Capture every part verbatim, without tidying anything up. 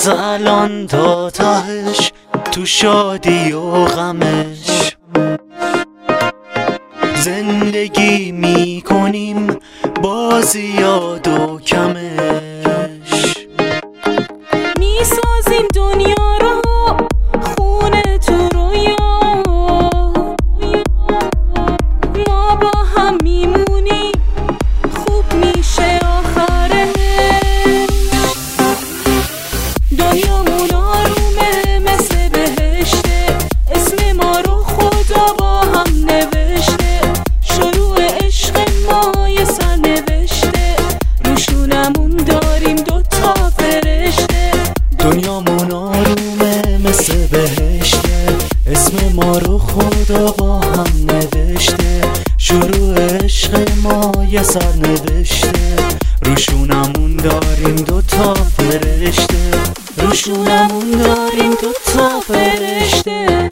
از الان تا تهش تو شادی و غمش زندگی میکنیم با زیاد و کمش. میسازیم دنیا رو خونه تو رویا، ما با هم میمونیم خوب میشه آخرش. دنیامون آرومه مثل بهشته، اسم ما رو خدا با هم نوشته. شروع عشق ما یه سرنوشته، روشونمون داریم دوتا فرشته. دنیامون آرومه مثل بهشته، اسم ما رو خدا با هم نوشته. شروع عشق ما یه سرنوشته، روشونمون داریم دوتا فرشته. روشونمون داریم دوتا فرشته.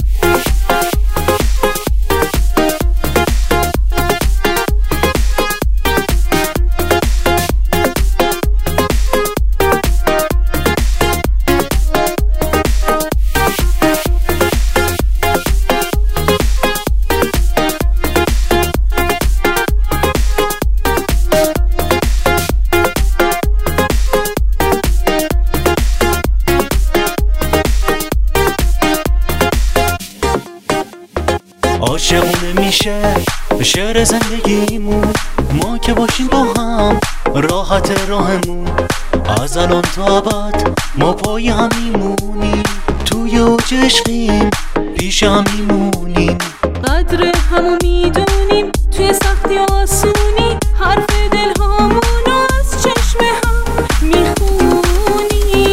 عاشقونه میشه شعر زندگیمون، ما که باشیم با هم راحت راهمون. از الان تا ابد ما پای هم میمونیم، توی اوج عشقیم پیش هم میمونیم. قدر همو میدونیم توی سختی آسونی، حرف دل هامونو از چشم هم میخونیم.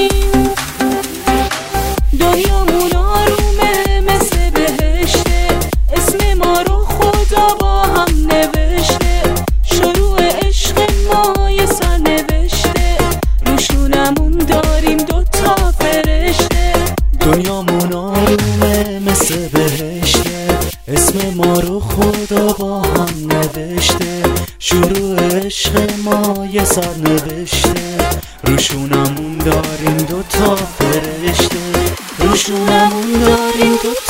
دنیامون آرومه مثل بهشته، اسم ما رو خدا با هم نوشته. شروع عشق ما یه سرنوشته، روشونمون داریم دوتا فرشته. دنیامون آرومه مثل بهشته، اسم ما رو خدا با هم نوشته. شروع عشق ما یه سرنوشته، روشونمون داریم دوتا فرشته. روشونمون داریم دوتا